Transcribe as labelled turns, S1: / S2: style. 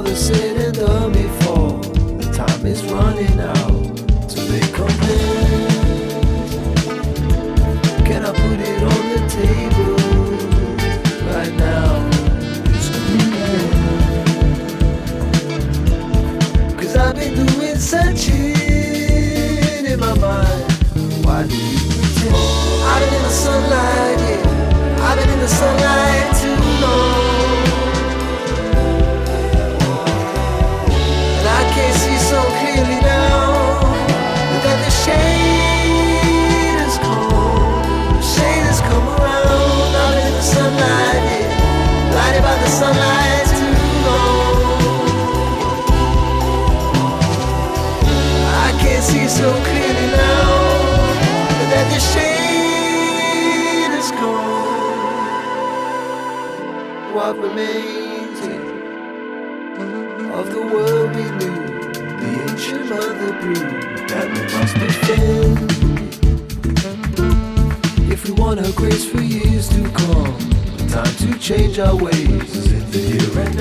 S1: the said and done before. The time is running out to make amends. Can I put it on the table right now? It's cool. 'Cause I've been doing searching in my mind. Why do you pretend? I've been in the sunlight, yeah. I've been in the sunlight too long. And I can't see so clearly now that the shade has come. Shade has come around. I've been in the sunlight, yeah. Blinded by the sunlight too long. I can't see so clearly now that the shade is gone. What remains of the world we knew, the ancient mother brew that we must defend. If we want her grace for years to come, time to change our ways in the here and